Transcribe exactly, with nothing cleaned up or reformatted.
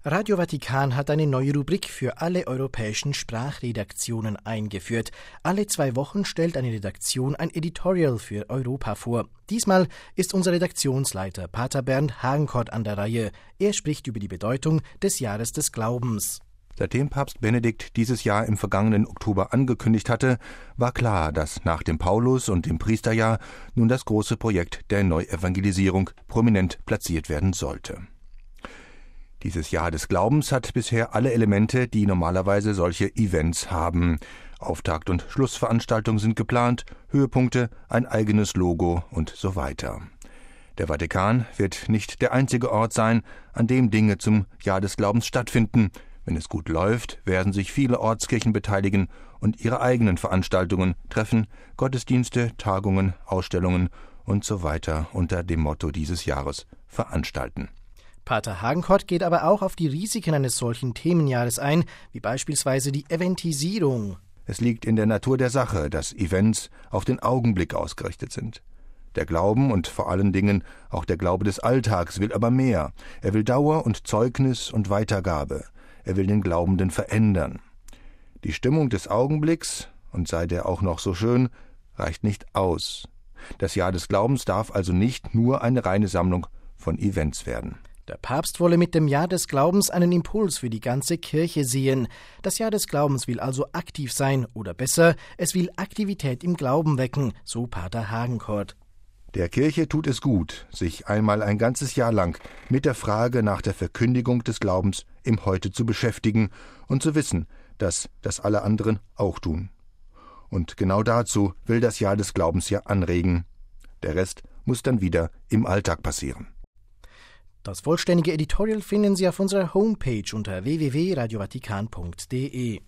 Radio Vatikan hat eine neue Rubrik für alle europäischen Sprachredaktionen eingeführt. Alle zwei Wochen stellt eine Redaktion ein Editorial für Europa vor. Diesmal ist unser Redaktionsleiter Pater Bernd Hagenkort an der Reihe. Er spricht über die Bedeutung des Jahres des Glaubens. Seitdem Papst Benedikt dieses Jahr im vergangenen Oktober angekündigt hatte, war klar, dass nach dem Paulus- und dem Priesterjahr nun das große Projekt der Neuevangelisierung prominent platziert werden sollte. Dieses Jahr des Glaubens hat bisher alle Elemente, die normalerweise solche Events haben. Auftakt- und Schlussveranstaltungen sind geplant, Höhepunkte, ein eigenes Logo und so weiter. Der Vatikan wird nicht der einzige Ort sein, an dem Dinge zum Jahr des Glaubens stattfinden. Wenn es gut läuft, werden sich viele Ortskirchen beteiligen und ihre eigenen Veranstaltungen, Treffen, Gottesdienste, Tagungen, Ausstellungen und so weiter unter dem Motto dieses Jahres veranstalten. Pater Hagenkort geht aber auch auf die Risiken eines solchen Themenjahres ein, wie beispielsweise die Eventisierung. Es liegt in der Natur der Sache, dass Events auf den Augenblick ausgerichtet sind. Der Glauben und vor allen Dingen auch der Glaube des Alltags will aber mehr. Er will Dauer und Zeugnis und Weitergabe. Er will den Glaubenden verändern. Die Stimmung des Augenblicks, und sei der auch noch so schön, reicht nicht aus. Das Jahr des Glaubens darf also nicht nur eine reine Sammlung von Events werden. Der Papst wolle mit dem Jahr des Glaubens einen Impuls für die ganze Kirche sehen. Das Jahr des Glaubens will also aktiv sein, oder besser, es will Aktivität im Glauben wecken, so Pater Hagenkort. Der Kirche tut es gut, sich einmal ein ganzes Jahr lang mit der Frage nach der Verkündigung des Glaubens im Heute zu beschäftigen und zu wissen, dass das alle anderen auch tun. Und genau dazu will das Jahr des Glaubens ja anregen. Der Rest muss dann wieder im Alltag passieren. Das vollständige Editorial finden Sie auf unserer Homepage unter w w w punkt radio vatikan punkt d e.